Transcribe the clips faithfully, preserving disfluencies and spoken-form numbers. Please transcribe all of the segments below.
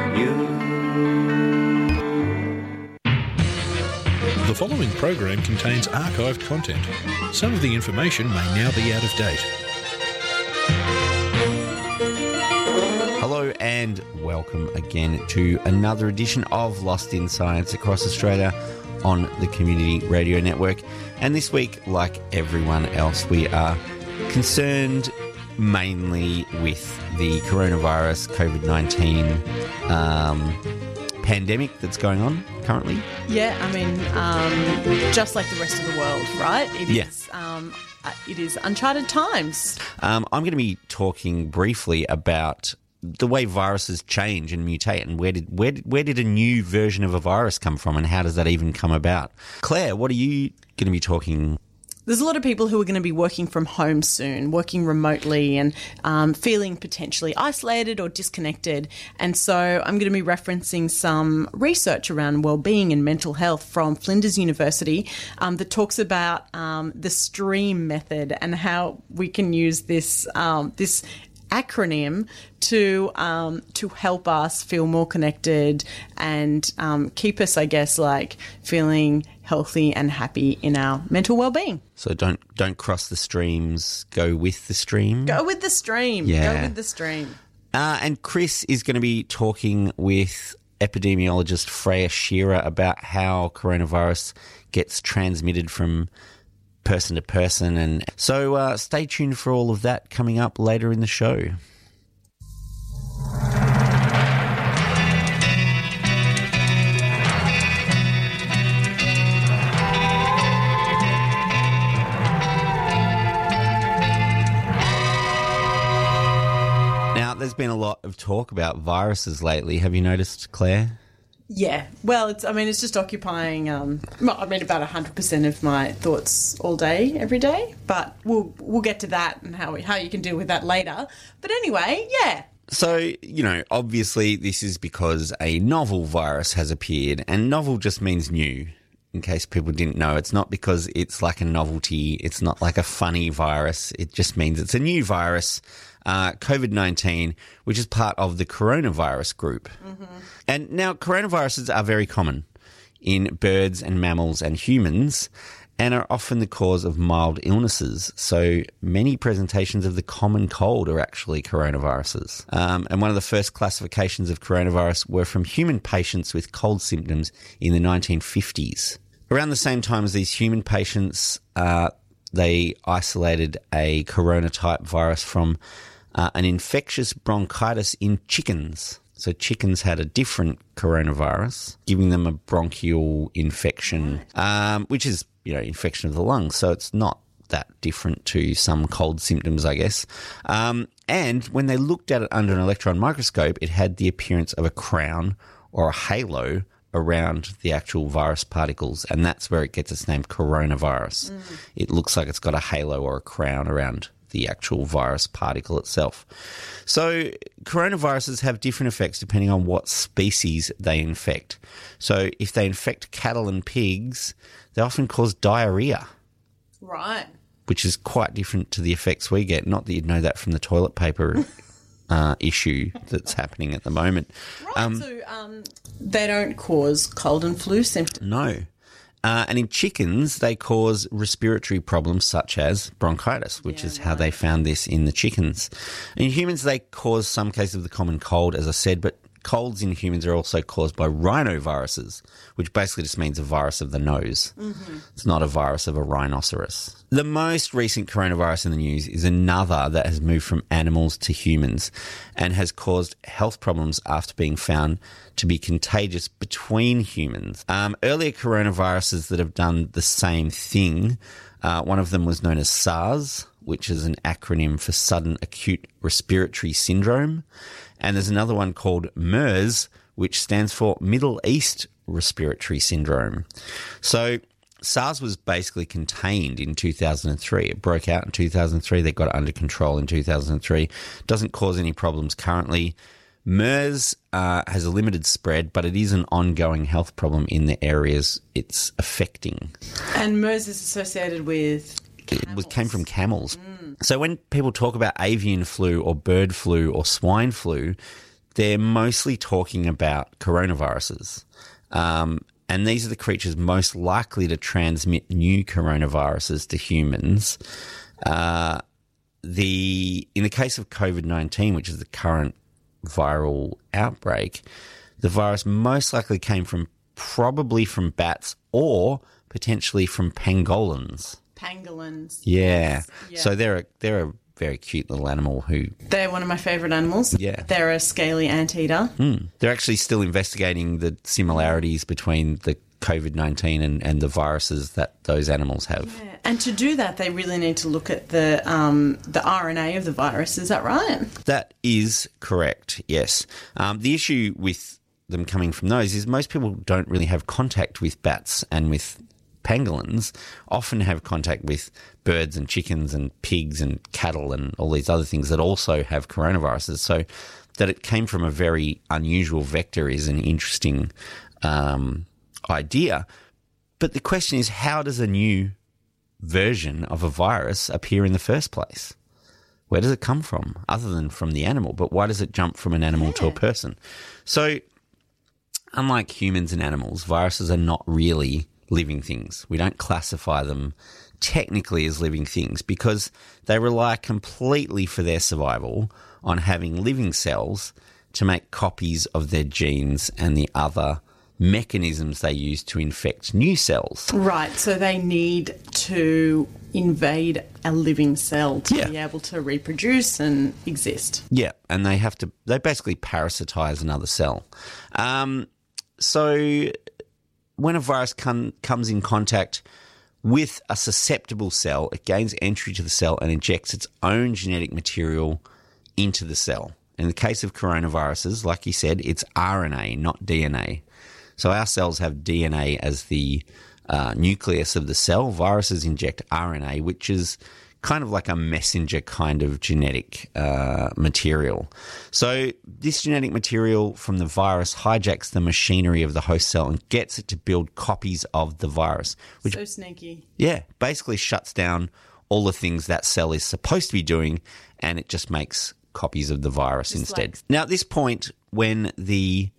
The following program contains archived content. Some of the information may now be out of date. Hello and welcome again to another edition of Lost in Science across Australia on the Community Radio Network. And this week, like everyone else, we are concerned mainly with the coronavirus covid nineteen um, pandemic that's going on currently. Yeah, I mean, um, just like the rest of the world, right? It Yeah. is, um, uh, it is uncharted times. Um, I'm going to be talking briefly about the way viruses change and mutate, and where did where did, where did a new version of a virus come from, and how does that even come about? Claire, what are you going to be talking? There's a lot of people who are going to be working from home soon, working remotely and um, feeling potentially isolated or disconnected. And so I'm going to be referencing some research around wellbeing and mental health from Flinders University um, that talks about um, the STREAM method and how we can use this um, this acronym to um, to help us feel more connected and um, keep us, I guess, like feeling healthy and happy in our mental well-being. So don't don't cross the streams, go with the stream. Go with the stream. Yeah. Go with the stream. Uh, and Chris is going to be talking with epidemiologist Freya Shearer about how coronavirus gets transmitted from person to person. And so uh, stay tuned for all of that coming up later in the show. Now, there's been a lot of talk about viruses lately. Have you noticed, Claire? Yeah. Well, it's. I mean, it's just occupying, um, well, I mean, about one hundred percent of my thoughts all day, every day. But we'll we'll get to that and how, we, how you can deal with that later. But anyway, yeah. So, you know, obviously this is because a novel virus has appeared, and novel just means new, in case people didn't know. It's not because it's like a novelty. It's not like a funny virus. It just means it's a new virus, uh, covid nineteen, which is part of the coronavirus group. Mm-hmm. And now coronaviruses are very common in birds and mammals and humans, and are often the cause of mild illnesses. So many presentations of the common cold are actually coronaviruses. Um, and one of the first classifications of coronavirus were from human patients with cold symptoms in the nineteen fifties. Around the same time as these human patients, uh, they isolated a corona-type virus from uh, an infectious bronchitis in chickens. So chickens had a different coronavirus, giving them a bronchial infection, um, which is, you know, infection of the lungs. So it's not that different to some cold symptoms, I guess. Um, and when they looked at it under an electron microscope, it had the appearance of a crown or a halo around the actual virus particles, and that's where it gets its name, coronavirus. Mm. It looks like it's got a halo or a crown around the actual virus particle itself. So coronaviruses have different effects depending on what species they infect. So if they infect cattle and pigs, they often cause diarrhea. Right. Which is quite different to the effects we get. Not that you'd know that from the toilet paper uh, issue that's happening at the moment. Right, um, so um, they don't cause cold and flu symptoms. No. Uh, and in chickens, they cause respiratory problems such as bronchitis, which Yeah, is how right. they found this in the chickens. In humans, they cause some cases of the common cold, as I said, but colds in humans are also caused by rhinoviruses, which basically just means a virus of the nose. Mm-hmm. It's not a virus of a rhinoceros. The most recent coronavirus in the news is another that has moved from animals to humans and has caused health problems after being found to be contagious between humans. Um, earlier coronaviruses that have done the same thing, uh, one of them was known as SARS, which is an acronym for Sudden Acute Respiratory Syndrome. And there's another one called MERS, which stands for Middle East Respiratory Syndrome. So SARS was basically contained in two thousand three. It broke out in two thousand three. They got it under control in two thousand three. Doesn't cause any problems currently. MERS uh, has a limited spread, but it is an ongoing health problem in the areas it's affecting. And MERS is associated with It was, came from camels. Mm. So when people talk about avian flu or bird flu or swine flu, they're mostly talking about coronaviruses. Um, and these are the creatures most likely to transmit new coronaviruses to humans. Uh, the in the case of COVID nineteen, which is the current viral outbreak, the virus most likely came from probably from bats or potentially from pangolins. Pangolins. Yeah. Yeah. So they're a, they're a very cute little animal who... They're one of my favourite animals. Yeah. They're a scaly anteater. Mm, they're actually still investigating the similarities between the COVID nineteen and, and the viruses that those animals have. Yeah. And to do that, they really need to look at the um, the R N A of the virus. Is that right? That is correct, yes. Um, the issue with them coming from those is most people don't really have contact with bats and with pangolins, often have contact with birds and chickens and pigs and cattle and all these other things that also have coronaviruses. So that it came from a very unusual vector is an interesting um, idea. But the question is, how does a new version of a virus appear in the first place? Where does it come from, other than from the animal? But why does it jump from an animal yeah. to a person? So, unlike humans and animals, viruses are not really living things. We don't classify them technically as living things because they rely completely for their survival on having living cells to make copies of their genes and the other mechanisms they use to infect new cells. Right, so they need to invade a living cell to yeah. be able to reproduce and exist. Yeah, and they have to, they basically parasitize another cell. Um, so when a virus come, comes in contact with a susceptible cell, it gains entry to the cell and injects its own genetic material into the cell. In the case of coronaviruses, like you said, it's R N A, not D N A. So our cells have D N A as the uh, nucleus of the cell. Viruses inject R N A, which is kind of like a messenger kind of genetic uh, material. So this genetic material from the virus hijacks the machinery of the host cell and gets it to build copies of the virus. Which, so sneaky. Yeah, basically shuts down all the things that cell is supposed to be doing, and it just makes copies of the virus just instead. Like- now, at this point, when the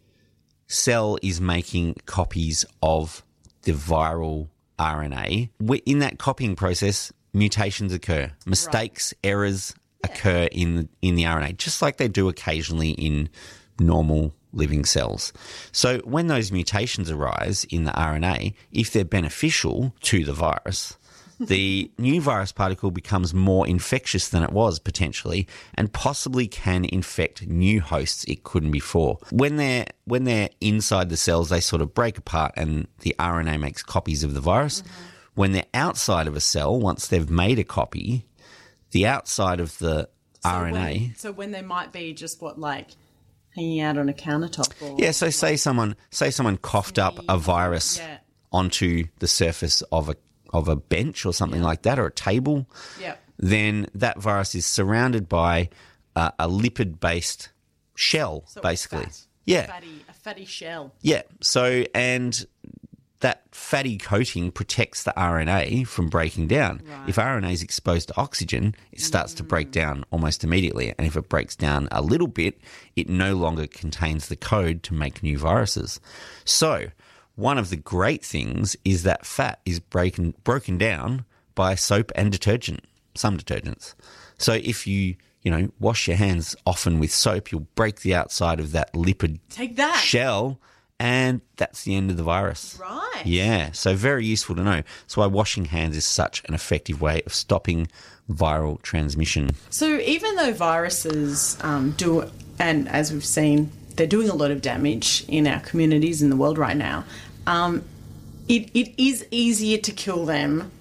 cell is making copies of the viral R N A, in that copying process, mutations occur, mistakes, right. errors yeah. occur in the, in the R N A, just like they do occasionally in normal living cells. So when those mutations arise in the R N A, if they're beneficial to the virus, the new virus particle becomes more infectious than it was potentially, and possibly can infect new hosts it couldn't before. When they're when they're inside the cells, they sort of break apart, and the R N A makes copies of the virus. Mm-hmm. When they're outside of a cell, once they've made a copy, the outside of the so R N A. When, so when they might be just what like hanging out on a countertop. Or yeah. So like, say someone say someone coughed up a virus yeah. onto the surface of a of a bench or something yeah. like that, or a table, yeah. then that virus is surrounded by uh, a lipid-based shell, so basically. Fat. Yeah. A fatty, a fatty shell. Yeah. So, and that fatty coating protects the R N A from breaking down. Right. If R N A is exposed to oxygen, it starts mm. to break down almost immediately. And if it breaks down a little bit, it no longer contains the code to make new viruses. So, one of the great things is that fat is breaking, broken down by soap and detergent, some detergents. So if you, you know, wash your hands often with soap, you'll break the outside of that lipid Take that. shell, and that's the end of the virus. Right. Yeah, so very useful to know. That's why washing hands is such an effective way of stopping viral transmission. So even though viruses um, do, and as we've seen, they're doing a lot of damage in our communities in the world right now, Um, it, it is easier to kill them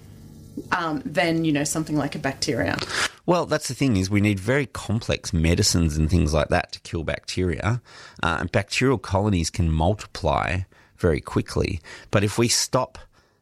um, than, you know, something like a bacteria. Well, that's the thing is we need very complex medicines and things like that to kill bacteria. Uh, and bacterial colonies can multiply very quickly. But if we stop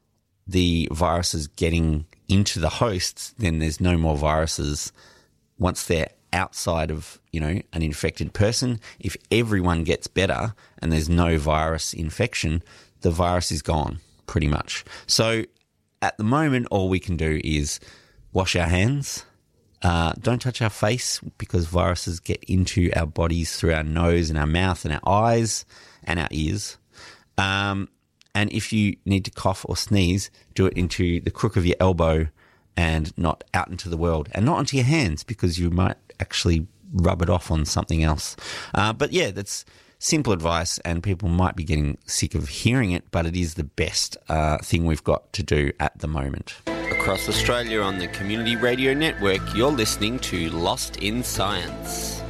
the viruses getting into the hosts, then there's no more viruses once they're outside of, you know, an infected person. If everyone gets better and there's no virus infection, the virus is gone, pretty much. So at the moment, all we can do is wash our hands Uh, don't touch our face because viruses get into our bodies through our nose and our mouth and our eyes and our ears. Um, and if you need to cough or sneeze, do it into the crook of your elbow and not out into the world, and not onto your hands because you might actually rub it off on something else. Uh, but yeah, that's simple advice, and people might be getting sick of hearing it, but it is the best uh, thing we've got to do at the moment. Across Australia on the Community Radio Network, you're listening to Lost in Science.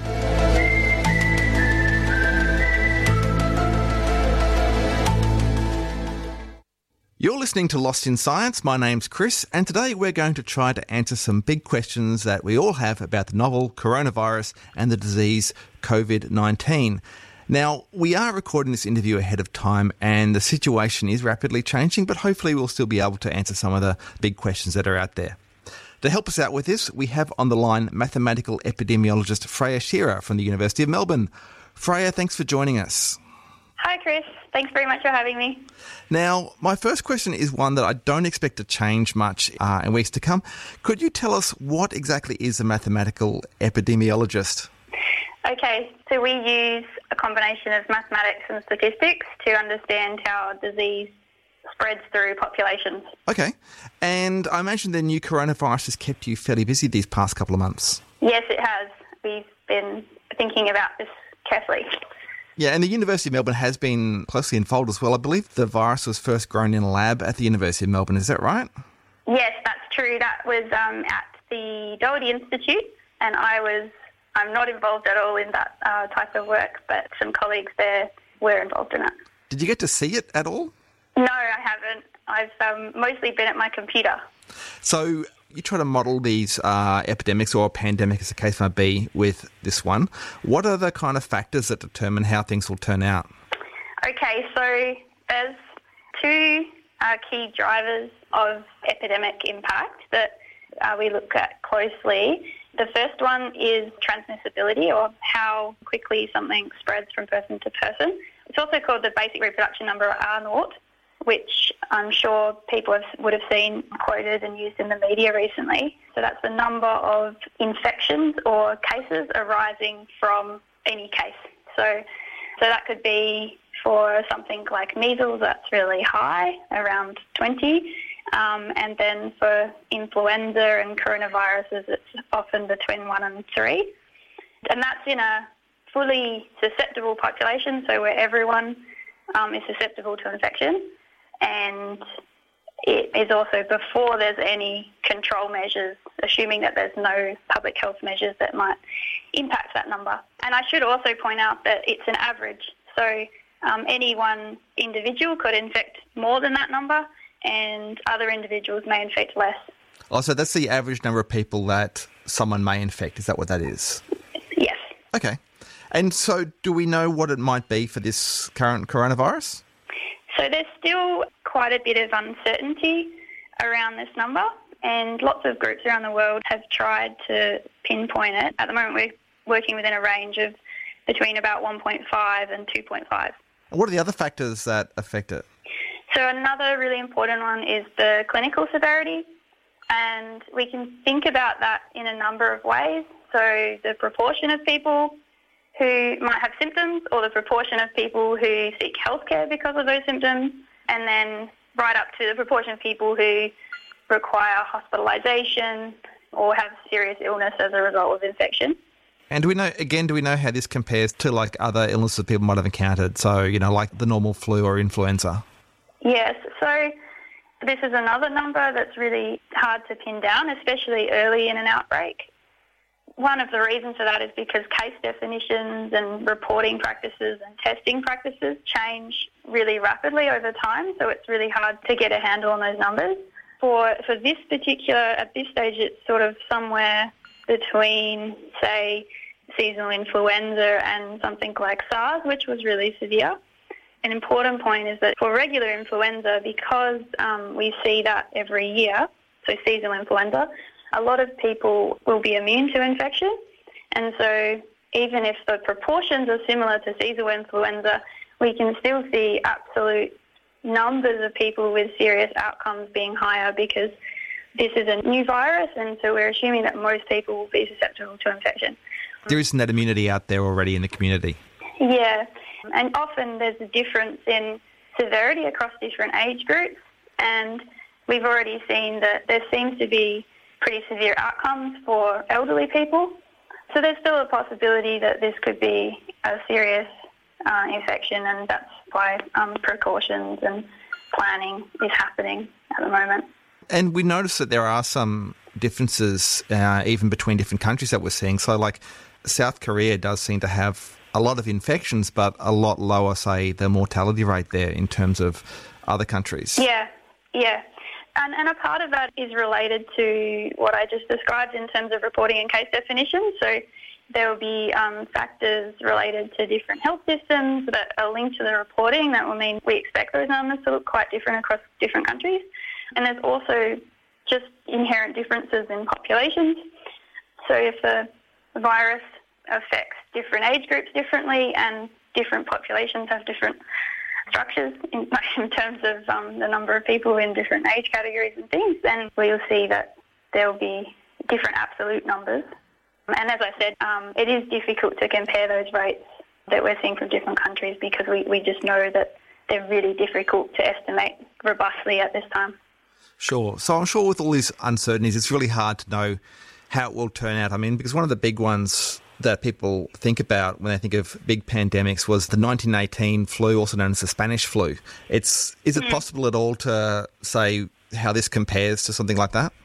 You're listening to Lost in Science. My name's Chris, and today we're going to try to answer some big questions that we all have about the novel coronavirus and the disease covid nineteen. Now, we are recording this interview ahead of time, and the situation is rapidly changing, but hopefully we'll still be able to answer some of the big questions that are out there. To help us out with this, we have on the line mathematical epidemiologist Freya Shearer from the University of Melbourne. Freya, thanks for joining us. Hi, Chris. Thanks very much for having me. Now, my first question is one that I don't expect to change much uh, in weeks to come. Could you tell us what exactly is a mathematical epidemiologist? Okay, so we use a combination of mathematics and statistics to understand how disease spreads through populations. Okay, and I imagine the new coronavirus has kept you fairly busy these past couple of months. Yes, it has. We've been thinking about this carefully. Yeah, and the University of Melbourne has been closely involved as well. I believe the virus was first grown in a lab at the University of Melbourne. Is that right? Yes, that's true. That was um, at the Doherty Institute, and I was I'm not involved at all in that uh, type of work, but some colleagues there were involved in it. Did you get to see it at all? No, I haven't. I've um, mostly been at my computer. So you try to model these uh, epidemics, or a pandemic as the case might be, with this one. What are the kind of factors that determine how things will turn out? Okay, so there's two uh, key drivers of epidemic impact that uh, we look at closely. The first one is transmissibility, or how quickly something spreads from person to person. It's also called the basic reproduction number, R naught, which I'm sure people have, would have seen quoted and used in the media recently. So that's the number of infections or cases arising from any case. So, so that could be for something like measles, that's really high, around twenty. Um, and then for influenza and coronaviruses, it's often between one and three. And that's in a fully susceptible population, so where everyone um, is susceptible to infection. And it is also before there's any control measures, assuming that there's no public health measures that might impact that number. And I should also point out that it's an average. So um, any one individual could infect more than that number, and other individuals may infect less. Oh, so that's the average number of people that someone may infect. Is that what that is? Yes. Okay. And so do we know what it might be for this current coronavirus? So there's still quite a bit of uncertainty around this number, and lots of groups around the world have tried to pinpoint it. At the moment, we're working within a range of between about one point five and two point five. What are the other factors that affect it? So another really important one is the clinical severity, and we can think about that in a number of ways. So the proportion of people who might have symptoms, or the proportion of people who seek healthcare because of those symptoms, and then right up to the proportion of people who require hospitalisation or have serious illness as a result of infection. And do we know, again, do we know how this compares to like other illnesses people might have encountered? So, you know, like the normal flu or influenza? Yes, so this is another number that's really hard to pin down, especially early in an outbreak. One of the reasons for that is because case definitions and reporting practices and testing practices change really rapidly over time, so it's really hard to get a handle on those numbers. For for this particular, at this stage, it's sort of somewhere between, say, seasonal influenza and something like SARS, which was really severe. An important point is that for regular influenza, because um, we see that every year, so seasonal influenza, a lot of people will be immune to infection. And so even if the proportions are similar to seasonal influenza, we can still see absolute numbers of people with serious outcomes being higher because this is a new virus, and so we're assuming that most people will be susceptible to infection. There isn't that immunity out there already in the community. Yeah, and often there's a difference in severity across different age groups, and we've already seen that there seems to be pretty severe outcomes for elderly people. So there's still a possibility that this could be a serious uh, infection, and that's why um, precautions and planning is happening at the moment. And we notice that there are some differences uh, even between different countries that we're seeing. So like South Korea does seem to have a lot of infections, but a lot lower, say, the mortality rate there in terms of other countries. Yeah, yeah. And, and a part of that is related to what I just described in terms of reporting and case definitions. So there will be um, factors related to different health systems that are linked to the reporting that will mean we expect those numbers to look quite different across different countries. And there's also just inherent differences in populations. So if the virus affects different age groups differently and different populations have different structures in, in terms of um, the number of people in different age categories and things, then we'll see that there will be different absolute numbers. And as I said, um, it is difficult to compare those rates that we're seeing from different countries because we, we just know that they're really difficult to estimate robustly at this time. Sure. So I'm sure with all these uncertainties, it's really hard to know how it will turn out. I mean, because one of the big ones that people think about when they think of big pandemics was the nineteen eighteen flu, also known as the Spanish flu. It's Is it mm. possible at all to say how this compares to something like that?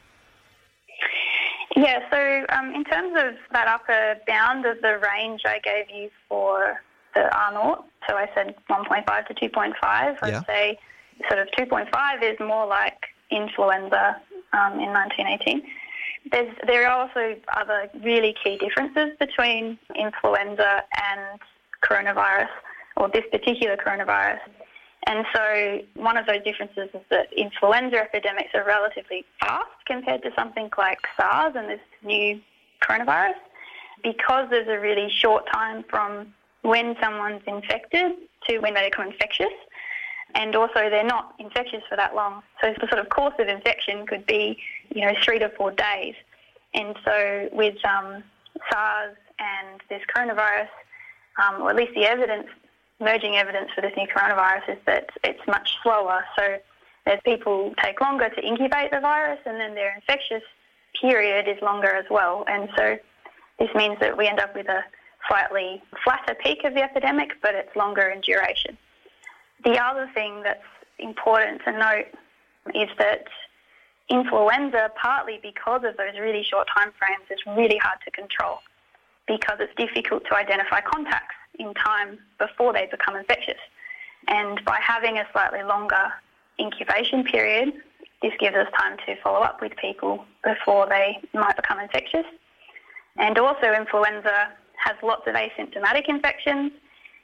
Yeah, so um, in terms of that upper bound of the range I gave you for the R naught, so I said one point five to two point five, I'd yeah. say sort of two point five is more like influenza um, in nineteen eighteen. There's, there are also other really key differences between influenza and coronavirus, or this particular coronavirus. And so one of those differences is that influenza epidemics are relatively fast compared to something like SARS and this new coronavirus, because there's a really short time from when someone's infected to when they become infectious. And also they're not infectious for that long. So the sort of course of infection could be, you know, three to four days. And so with um, SARS and this coronavirus, um, or at least the evidence, emerging evidence for this new coronavirus is that it's much slower. So as people take longer to incubate the virus, and then their infectious period is longer as well. And so this means that we end up with a slightly flatter peak of the epidemic, but it's longer in duration. The other thing that's important to note is that influenza, partly because of those really short time frames, is really hard to control because it's difficult to identify contacts in time before they become infectious. And by having a slightly longer incubation period, this gives us time to follow up with people before they might become infectious. And also influenza has lots of asymptomatic infections,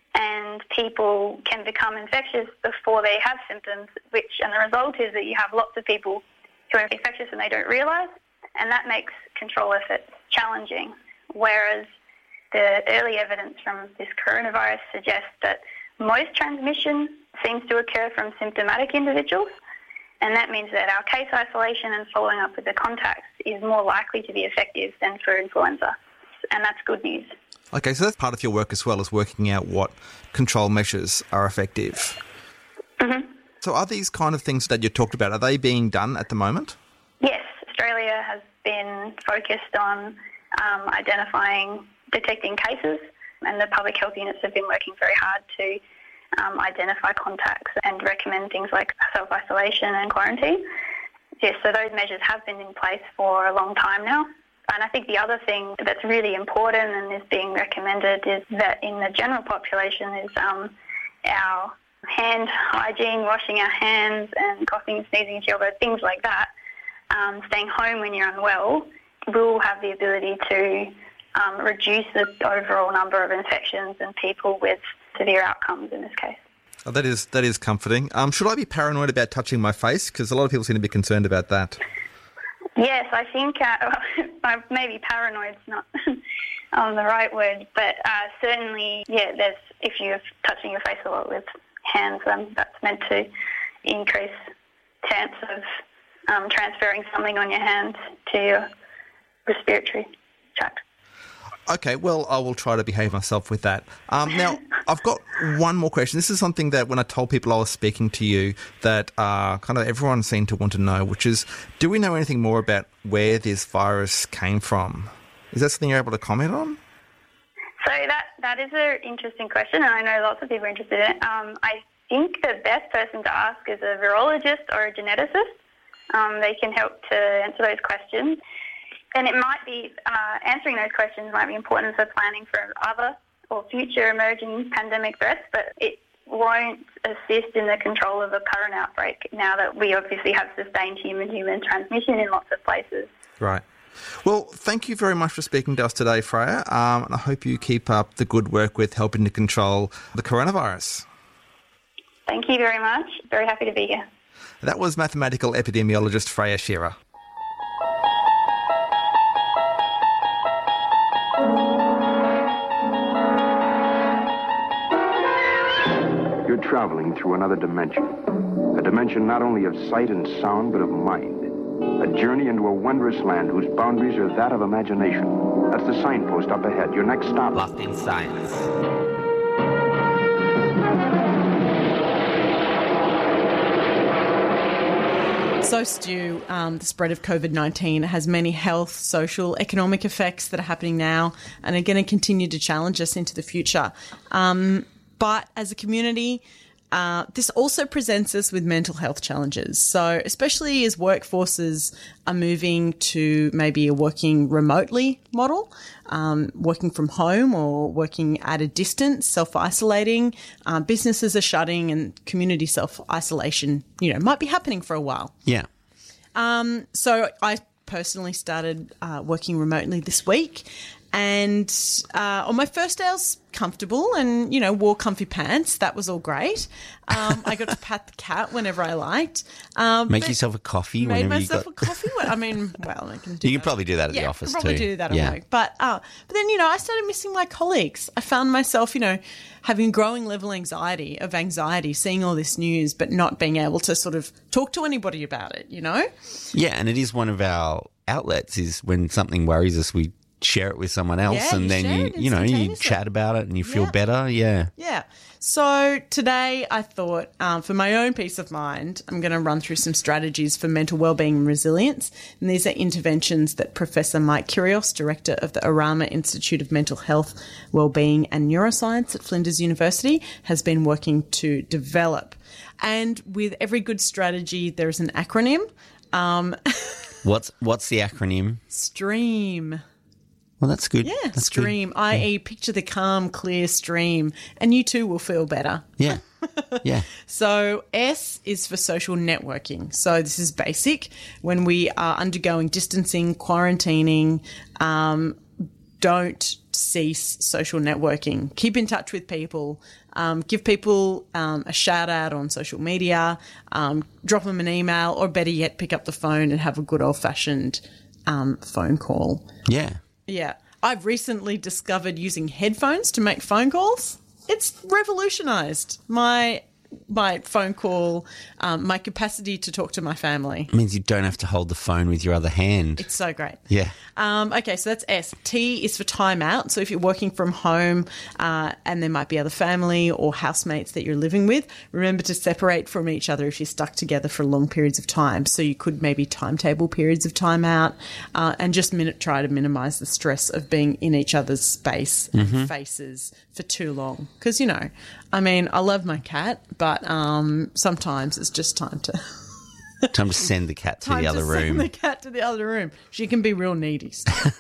and people can become infectious before they have symptoms, which, and the result is that you have lots of people who are infectious and they don't realise, and that makes control efforts challenging. Whereas the early evidence from this coronavirus suggests that most transmission seems to occur from symptomatic individuals, and that means that our case isolation and following up with the contacts is more likely to be effective than for influenza, and that's good news. Okay, so that's part of your work as well, as working out what control measures are effective. Mm-hmm. So are these kind of things that you talked about, are they being done at the moment? Yes, Australia has been focused on um, identifying, detecting cases, and the public health units have been working very hard to um, identify contacts and recommend things like self-isolation and quarantine. Yes, so those measures have been in place for a long time now. And I think the other thing that's really important and is being recommended is that in the general population is um, our hand hygiene, washing our hands and coughing and sneezing into your elbow, things like that. Um, staying home when you're unwell will have the ability to um, reduce the overall number of infections and people with severe outcomes in this case. Oh, that is that is comforting. Um, should I be paranoid about touching my face? Because a lot of people seem to be concerned about that. Yes, I think uh, maybe paranoid's not um, the right word, but uh, certainly, yeah, there's if you're touching your face a lot with hands, um, that's meant to increase chance of um, transferring something on your hand to your respiratory tract. Okay, well, I will try to behave myself with that. Um, now, I've got one more question. This is something that when I told people I was speaking to you that uh, kind of everyone seemed to want to know, which is, do we know anything more about where this virus came from? Is that something you're able to comment on? So that, that is an interesting question, and I know lots of people are interested in it. Um, I think the best person to ask is a virologist or a geneticist. Um, they can help to answer those questions. And it might be, uh, answering those questions might be important for planning for other or future emerging pandemic threats, but it won't assist in the control of the current outbreak now that we obviously have sustained human-human transmission in lots of places. Right. Well, thank you very much for speaking to us today, Freya, um, and I hope you keep up the good work with helping to control the coronavirus. Thank you very much. Very happy to be here. That was mathematical epidemiologist Freya Shearer. You're traveling through another dimension. A dimension not only of sight and sound, but of mind. A journey into a wondrous land whose boundaries are that of imagination. That's the signpost up ahead. Your next stop. Lost in Science. So, Stu, um, the spread of COVID nineteen has many health, social, economic effects that are happening now and are going to continue to challenge us into the future. Um, but as a community, uh, this also presents us with mental health challenges. So, especially as workforces are moving to maybe a working remotely model, um, working from home or working at a distance, self-isolating, uh, businesses are shutting and community self-isolation, you know, might be happening for a while. Yeah. Um, so I personally started uh, working remotely this week, and uh, on my first day I was comfortable and, you know, wore comfy pants. That was all great. Um, I got to pat the cat whenever I liked. Um, Make but yourself a coffee made whenever you myself got... a coffee. I mean, well, I can do You that. could probably do that at yeah, the office I could probably too. do that at yeah. work. But, uh, but then, you know, I started missing my colleagues. I found myself, you know, having growing level anxiety of anxiety, seeing all this news, but not being able to sort of talk to anybody about it, you know? Yeah, and it is one of our outlets is when something worries us, we share it with someone else Yeah, and you then share you it you know you instantaneously. chat about it and you feel Yeah. better. Yeah. Yeah. So today I thought um, for my own peace of mind, I'm going to run through some strategies for mental wellbeing and resilience. And these are interventions that Professor Mike Kyrgios, Director of the Arama Institute of Mental Health, Wellbeing and Neuroscience at Flinders University, has been working to develop. And with every good strategy, there is an acronym. Um, What's what's the acronym? STREAM. Well, that's good. Yeah, that's STREAM, that is picture the calm, clear stream, and you too will feel better. Good. Yeah. Yeah. So S is for social networking. So this is basic. When we are undergoing distancing, quarantining, um, don't cease social networking. Keep in touch with people. Um, give people um, a shout out on social media. Um, drop them an email, or better yet, pick up the phone and have a good old fashioned um, phone call. Yeah. Yeah. I've recently discovered using headphones to make phone calls. It's revolutionized my my phone call, um, my capacity to talk to my family. It means you don't have to hold the phone with your other hand. It's so great. Yeah. Um, okay, so that's S. T is for time out. So if you're working from home uh, and there might be other family or housemates that you're living with, remember to separate from each other if you're stuck together for long periods of time. So you could maybe timetable periods of time out uh, and just minute, try to minimise the stress of being in each other's space and faces for too long. Because, you know, I mean, I love my cat, but um, sometimes it's just time to... Time to send the cat to Time the other to room. Send the cat to the other room. She can be real needy.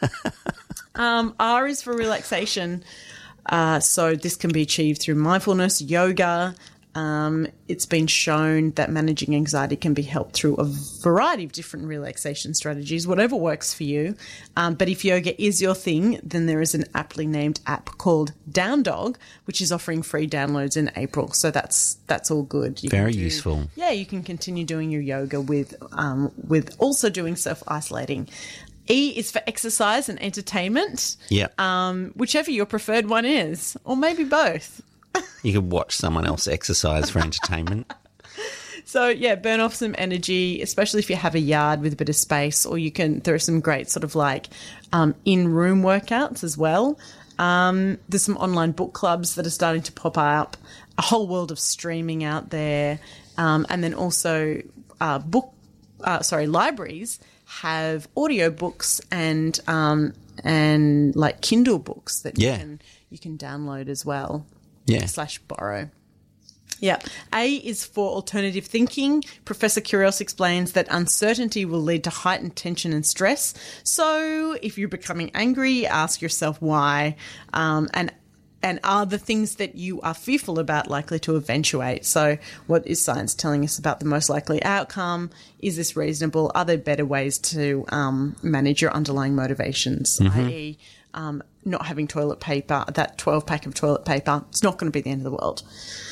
um, R is for relaxation. Uh, so this can be achieved through mindfulness, yoga. Um, it's been shown that managing anxiety can be helped through a variety of different relaxation strategies, whatever works for you. Um, but if yoga is your thing, then there is an aptly named app called Down Dog, which is offering free downloads in April. So that's that's all good. You Very can do- useful. Yeah, you can continue doing your yoga with um, with also doing self-isolating. E is for exercise and entertainment. Yeah. Um, whichever your preferred one is, or maybe both. You could watch someone else exercise for entertainment. So, yeah, burn off some energy, especially if you have a yard with a bit of space, or you can, there are some great sort of like um, in-room workouts as well. Um, there's some online book clubs that are starting to pop up, a whole world of streaming out there. Um, and then also uh, book, uh, sorry, libraries have audio books and um, and like Kindle books that Yeah. you can you can download as well. Yeah. Slash borrow. Yeah. A is for alternative thinking. Professor Curios explains that uncertainty will lead to heightened tension and stress. So if you're becoming angry, ask yourself why. Um, and and are the things that you are fearful about likely to eventuate? So what is science telling us about the most likely outcome? Is this reasonable? Are there better ways to um, manage your underlying motivations, Mm-hmm. that is, um, not having toilet paper, that twelve pack of toilet paper? It's not going to be the end of the world.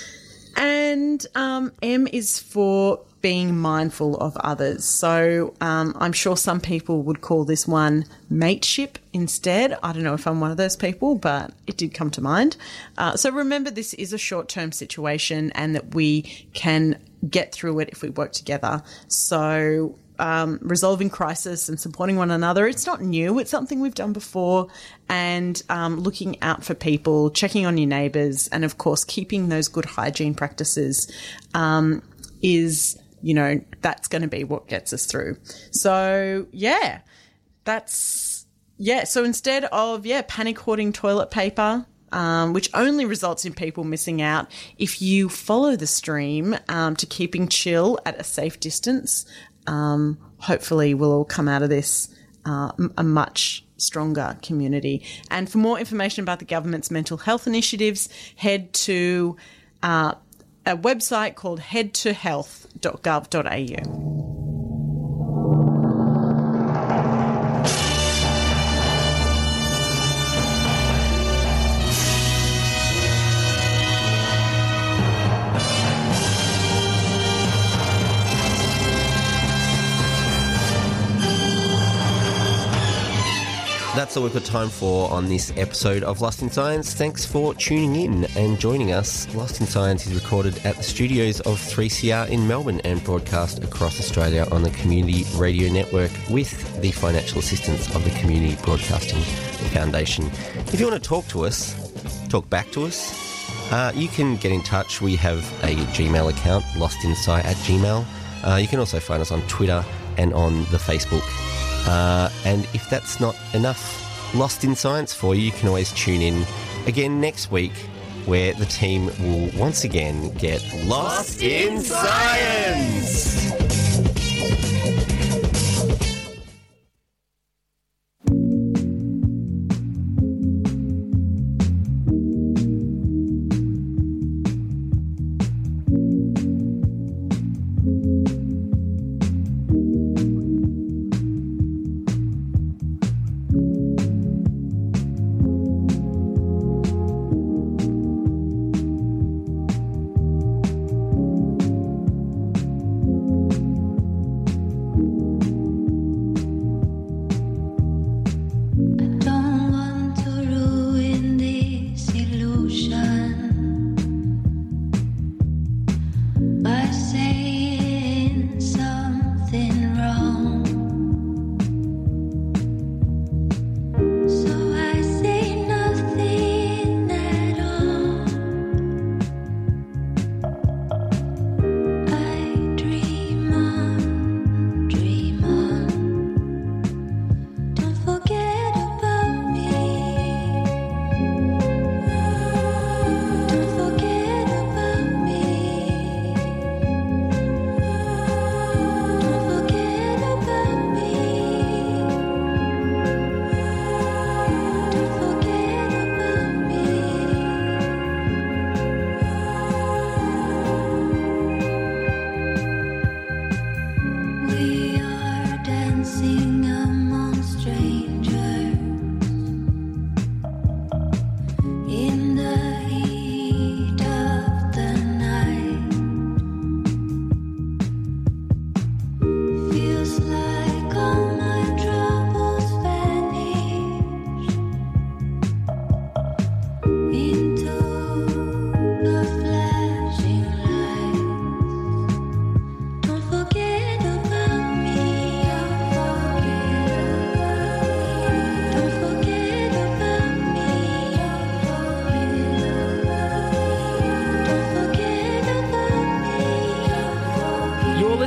And um, M is for being mindful of others. So um, I'm sure some people would call this one mateship instead. I don't know if I'm one of those people, but it did come to mind. Uh, so remember, this is a short-term situation and that we can get through it if we work together. So um, resolving crisis and supporting one another, it's not new. It's something we've done before. And um, looking out for people, checking on your neighbours, and, of course, keeping those good hygiene practices um, is, you know, that's going to be what gets us through. So, yeah, that's, yeah. So instead of, yeah, panic hoarding toilet paper, Um, which only results in people missing out, if you follow the stream um, to keeping chill at a safe distance, um, hopefully we'll all come out of this uh, a much stronger community. And for more information about the government's mental health initiatives, head to uh, a website called head to health dot gov dot a u. That's all we've got time for on this episode of Lost in Science. Thanks for tuning in and joining us. Lost in Science is recorded at the studios of three C R in Melbourne and broadcast across Australia on the Community Radio Network with the financial assistance of the Community Broadcasting Foundation. If you want to talk to us, talk back to us, uh, you can get in touch. We have a Gmail account, lostinsci at gmail. Uh, you can also find us on Twitter and on the Facebook. Uh, and if that's not enough Lost in Science for you, you can always tune in again next week where the team will once again get Lost in Science! You're